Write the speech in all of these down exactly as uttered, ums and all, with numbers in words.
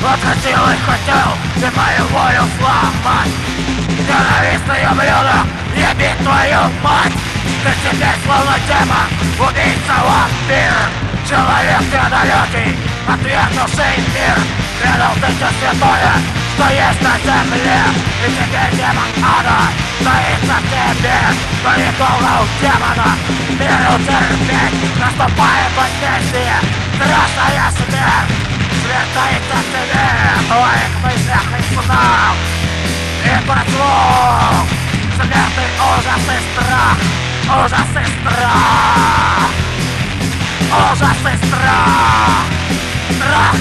хотел и хотел ты мою волю сломать. Ненавистное блюдо, ебить твою мать. Ты теперь словно демон, убийца, вампир. Человек недалекий, отвергнувший мир. Предал ты все святое, что есть на земле. И теперь демон ада стоится в тебе. Но недолго у демона миру терпеть. Наступает возмездие, страшная смерть. Свертается к тебе в твоих мыслях и снах. И прослух смертный ужас и страх. Ужас и страх. Ужас и страх. Страх.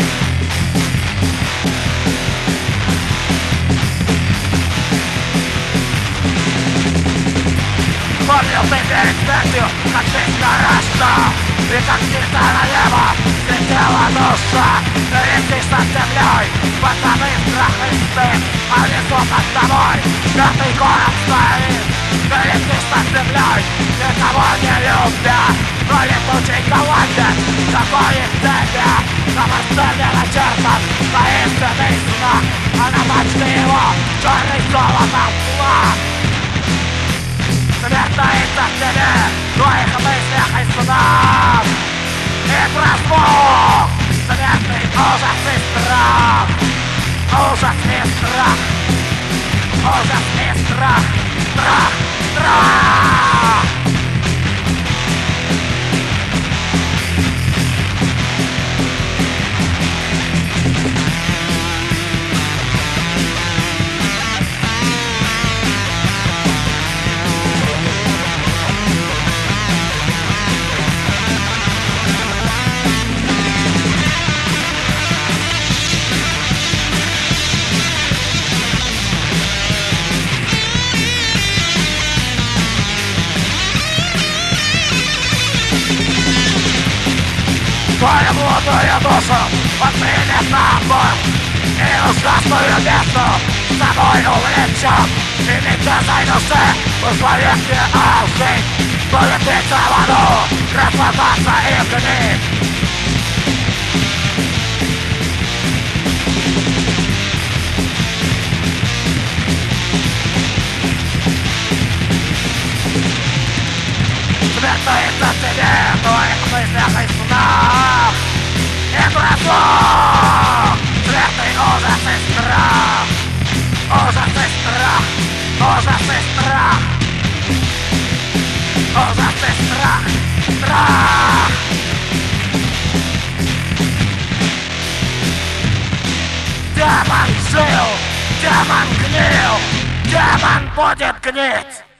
Помнил ты перед смертью, как жизнь нарастала. И как птица на небо слетела душа. Ты летишь над землей, пацаны, страх и стыд. А внизу над тобой пятый город стоит. Ты летишь над землей, никого не любя. Но летучий голландец догонит тебя. На мостове начертан таинственный знак. А на мачте его черный золотом флаг. Смерть таится в тебе, в твоих мыслях и снах. И прослух смертный ужас и страх. Ужас и страх. Ужас и страх. Страх, страх. Твою блудную душу он примет на борт. И ужасную бездну с собой увлечет. И нечестной душе условив мне алжить. Будет биться в аду, расплататься и гнить. Смерть таится в тебе, в твоих мыслях и снах. И прослух смертный ужас и страх. Ужас и страх. Ужас и страх. Ужас и страх. Страх. Демон жил, демон гнил, демон будет гнить.